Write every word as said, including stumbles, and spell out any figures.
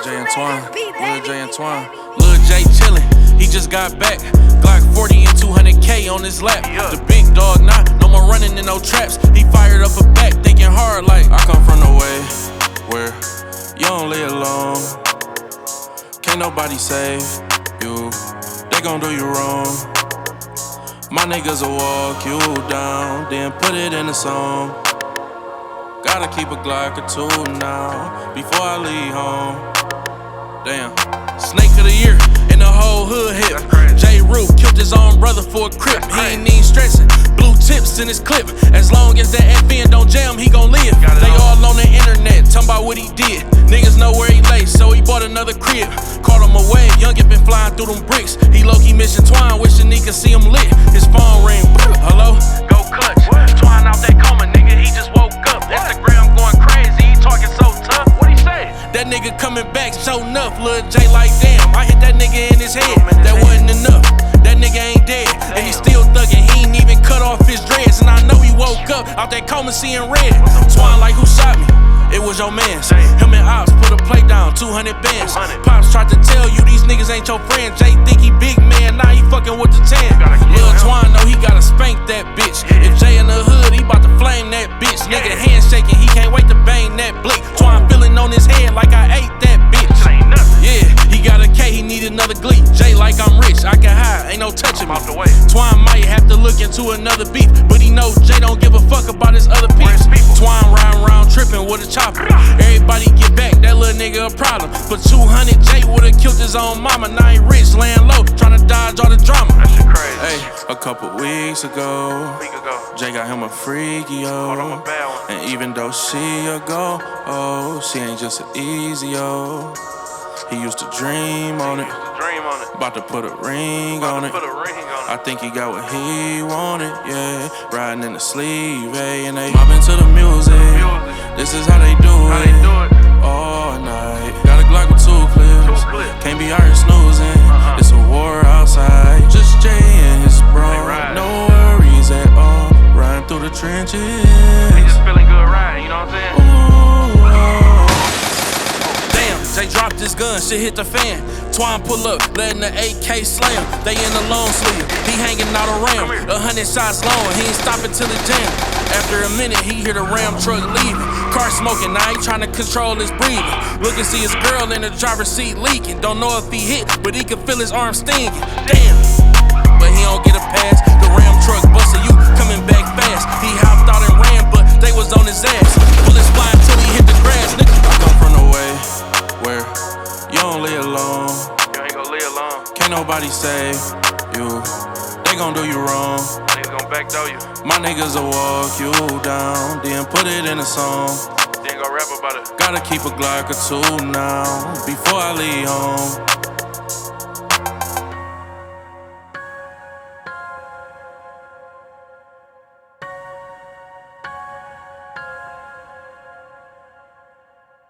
Lil J Antoine, Lil J Antoine. Lil J chillin', he just got back. Glock forty and two hundred K on his lap. The big dog not, no more running in no traps. He fired up a back, thinking hard like I come from the way where you don't live alone. Can't nobody save you, they gon' do you wrong. My niggas will walk you down, then put it in a song. Gotta keep a Glock or two now, before I leave home. Damn, snake of the year, and the whole hood hip. J. Rue killed his own brother for a crip. He ain't even stressing, blue tips in his clip. As long as that F N don't jam, he gon' live. They all on the internet, talking about what he did. Niggas know where he lay, so he bought another crib. Caught him away, youngin' been flying through them bricks. He low-key missing Twine, wishing he could see him lit. His phone ring, hello? Go clutch, Twine out that coma, nigga, he just woke up. Instagram going crazy, he talking so tough. What he say? That nigga coming back, show enough. Lil J like damn, I hit that nigga in his head. That wasn't enough, that nigga ain't dead. And he still thuggin', he ain't even cut off his dreads. And I know he woke up out that coma seeing red. Twine like, who shot me? It was your mans. Him and Ops put a play down, two hundred bands. Pops tried to tell you these niggas ain't your friend. Jay think he big man, now he fucking with the tan. Lil Twine know he gotta spank that bitch. If Jay in the hood, he bout to flame that bitch. Nigga hand shaking, he can't wait to bang that blick. Twine feeling on his head like I ate that bitch. Yeah, he got a K, he need another glee. Jay like I'm rich, I can hide, ain't no touching me. Twine might have to look into another beef, but he know Jay don't give a fuck about his other peeps. Twine riding around tripping with a chopper. Everybody get back, that little nigga a problem. For two hundred, Jay would've killed his own mama. Now he rich, laying low, tryna dodge all the drama. That shit crazy. Hey, a couple weeks ago, Week ago. Jay got him a freaky, yo. And even though she a go, oh, she ain't just an easy, yo. He used to dream on it, about to put a ring on it. I think he got what he wanted, yeah. Riding in the sleeve, eh? And they mobbing to the music. This is how they do it, all night. Got a Glock with two clips, can't be out here snoozing. It's a war outside, just Jay and his bro. No worries at all, riding through the trenches. He just feeling good riding, you know what I'm saying? Jay dropped his gun, shit hit the fan. Twine pull up, letting the A K slam. They in the long sleeve, he hanging out around. A hundred shots long, he ain't stopping till it jam. After a minute, he hear the Ram truck leaving. Car smoking, now he trying to control his breathing. Look and see his girl in the driver's seat leaking. Don't know if he hit, but he can feel his arm stinging. Damn, but he don't get a pass. The Ram truck busted, you coming back fast. He hopped out and ran, but they was on his ass. Bullets fly until he hit the grass, nigga. I come from the way where you don't live alone. You ain't gon' live alone. Can't nobody save you, they gon' do you wrong. Niggas gon' backdoor you. My niggas will walk you down, then put it in a song. Then go rap about it. Gotta keep a Glock or two now, before I leave home.